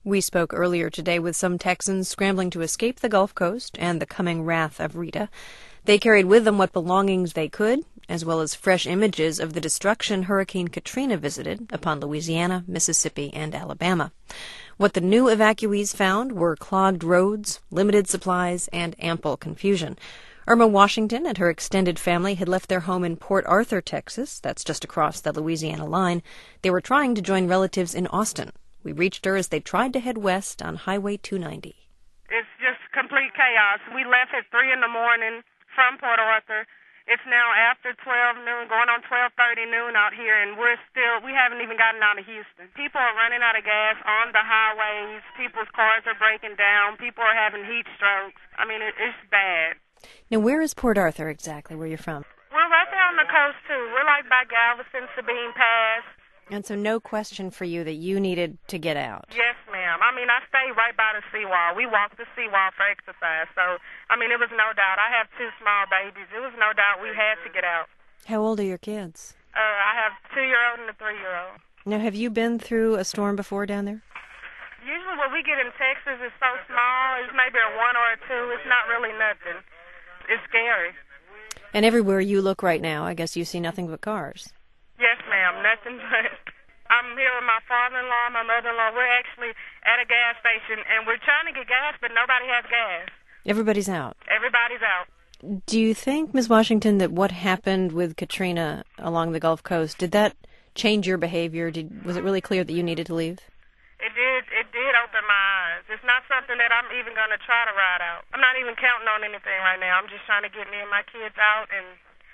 We spoke earlier today with some Texans scrambling to escape the Gulf Coast and the coming wrath of Rita. They carried with them what belongings they could, as well as fresh images of the destruction Hurricane Katrina visited upon Louisiana, Mississippi, and Alabama. What the new evacuees found were clogged roads, limited supplies, and ample confusion. Irma Washington and her extended family had left their home in Port Arthur, Texas. That's just across the Louisiana line. They were trying to join relatives in Austin. We reached her as they tried to head west on Highway 290. It's just complete chaos. We left at 3 in the morning from Port Arthur. It's now after 12 noon, going on 12:30 noon out here, and we haven't even gotten out of Houston. People are running out of gas on the highways. People's cars are breaking down. People are having heat strokes. I mean, it's bad. Now, where is Port Arthur exactly, where you're from? We're right there on the coast, too. We're like by Galveston, Sabine Pass. And so no question for you that you needed to get out. Yes, ma'am. I mean, I stay right by the seawall. We walk the seawall for exercise. So, I mean, it was no doubt. I have 2 small babies. It was no doubt we had to get out. How old are your kids? I have a 2-year-old and a 3-year-old. Now, have you been through a storm before down there? Usually what we get in Texas is so small. It's maybe a 1 or a 2. It's not really nothing. It's scary. And everywhere you look right now, I guess you see nothing but cars. Yes, ma'am. Nothing but. I'm here with my father-in-law, my mother-in-law. We're actually at a gas station, and we're trying to get gas, but nobody has gas. Everybody's out. Everybody's out. Do you think, Ms. Washington, that what happened with Katrina along the Gulf Coast, did that change your behavior? Was it really clear that you needed to leave? It did open my eyes. It's not something that I'm even going to try to ride out. I'm not even counting on anything right now. I'm just trying to get me and my kids out, and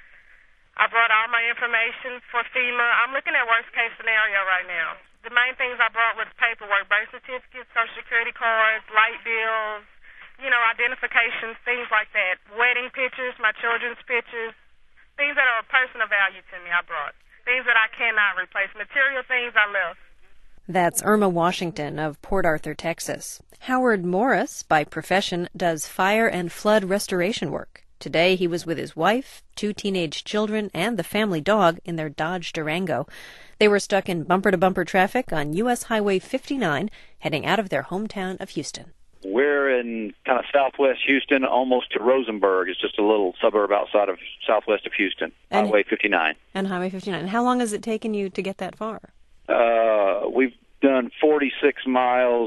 I brought all my information for FEMA. I'm looking at worst-case scenario right now. The main things I brought was paperwork, birth certificates, Social Security cards, light bills, identifications, things like that. Wedding pictures, my children's pictures, things that are of personal value to me I brought. Things that I cannot replace. Material things I left. That's Irma Washington of Port Arthur, Texas. Howard Morris, by profession, does fire and flood restoration work. Today, he was with his wife, 2 teenage children, and the family dog in their Dodge Durango. They were stuck in bumper-to-bumper traffic on U.S. Highway 59, heading out of their hometown of Houston. We're in kind of southwest Houston, almost to Rosenberg. It's just a little suburb outside of southwest of Houston, Highway 59. And Highway 59. How long has it taken you to get that far? We've done 46 miles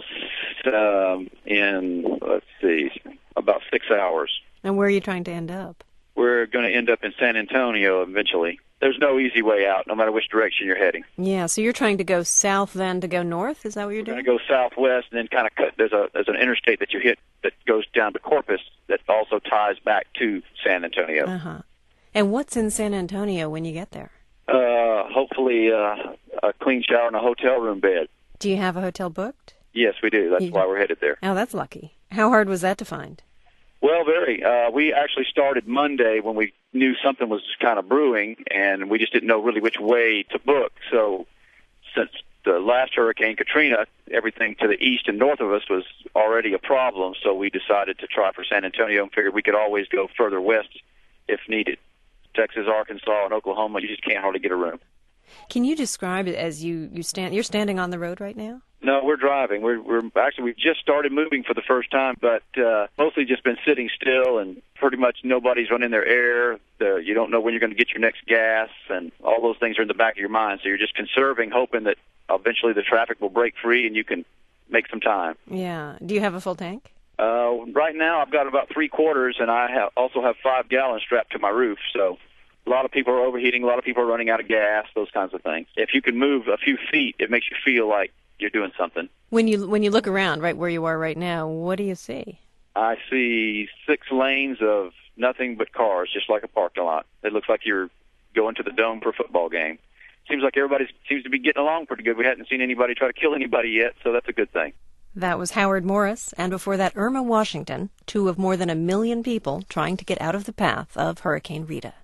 in, about 6 hours. And where are you trying to end up? We're going to end up in San Antonio eventually. There's no easy way out, no matter which direction you're heading. Yeah, so you're trying to go south then to go north? Is that what you're doing? We're going to go southwest and then kind of cut. There's an interstate that you hit that goes down to Corpus that also ties back to San Antonio. Uh-huh. And what's in San Antonio when you get there? Hopefully a clean shower and a hotel room bed. Do you have a hotel booked? Yes, we do. That's why we're headed there. Oh, that's lucky. How hard was that to find? Well, very. We actually started Monday when we knew something was kind of brewing, and we just didn't know really which way to book. So since the last Hurricane Katrina, everything to the east and north of us was already a problem, so we decided to try for San Antonio and figured we could always go further west if needed. Texas, Arkansas, and Oklahoma, you just can't hardly get a room. Can you describe it as you're standing on the road right now? No, we're driving. We've just started moving for the first time, but mostly just been sitting still, and pretty much nobody's running their air. You don't know when you're going to get your next gas, and all those things are in the back of your mind. So you're just conserving, hoping that eventually the traffic will break free and you can make some time. Yeah. Do you have a full tank? Right now I've got about 3/4, and I also have 5 gallons strapped to my roof. So a lot of people are overheating. A lot of people are running out of gas. Those kinds of things. If you can move a few feet, it makes you feel like you're doing something. When you look around, right where you are right now, what do you see? I see 6 lanes of nothing but cars, just like a parking lot. It looks like you're going to the Dome for a football game. Seems like everybody seems to be getting along pretty good. We hadn't seen anybody try to kill anybody yet, so that's a good thing. That was Howard Morris, and before that, Irma Washington, 2 of more than 1 million people trying to get out of the path of Hurricane Rita.